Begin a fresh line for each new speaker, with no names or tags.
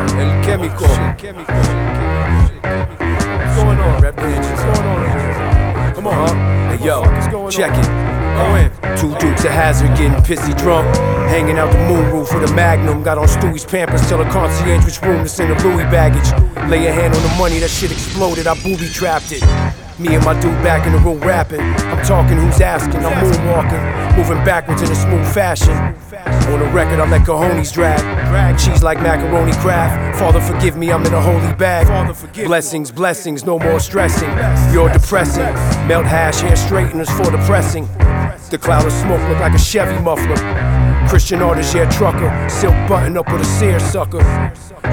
El Chemical. What's going on, Rap Digits? What's going on here? Come on, hey yo, check it. Go in. Two Dukes of Hazzard getting pissy drunk. Hanging out the moon roof with a Magnum. Got on Stewie's Pampers, tell a concierge which room to send the Louis baggage. Lay a hand on the money, that shit exploded, I booby trapped it. Me and my dude back in the room rapping. I'm talking, who's asking? I'm moonwalking, moving backwards in a smooth fashion. On the record, I let cojones drag. Cheese like macaroni craft. Father, forgive me, I'm in a holy bag. Blessings, blessings, no more stressing. You're depressing. Melt hash, hair straighteners for the pressing. The cloud of smoke look like a Chevy muffler. Christian artist, yeah, trucker. Silk button up with a seersucker.